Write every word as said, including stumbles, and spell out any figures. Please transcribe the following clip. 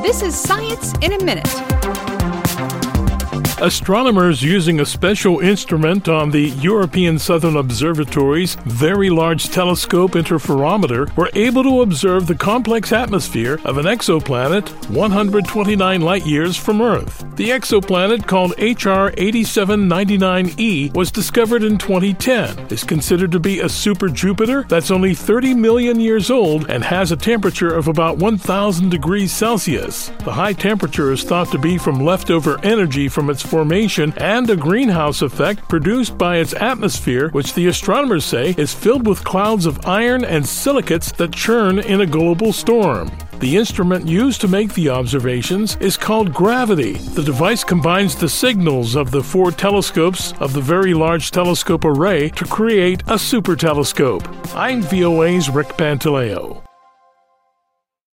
This is Science in a Minute. Astronomers using a special instrument on the European Southern Observatory's Very Large Telescope Interferometer were able to observe the complex atmosphere of an exoplanet one hundred twenty-nine light-years from Earth. The exoplanet, called H R eighty-seven ninety-nine E, was discovered in twenty ten, is considered to be a super Jupiter that's only thirty million years old and has a temperature of about one thousand degrees Celsius. The high temperature is thought to be from leftover energy from its formation and a greenhouse effect produced by its atmosphere, which the astronomers say is filled with clouds of iron and silicates that churn in a global storm. The instrument used to make the observations is called Gravity. The device combines the signals of the four telescopes of the Very Large Telescope Array to create a super telescope. I'm V O A's Rick Pantaleo.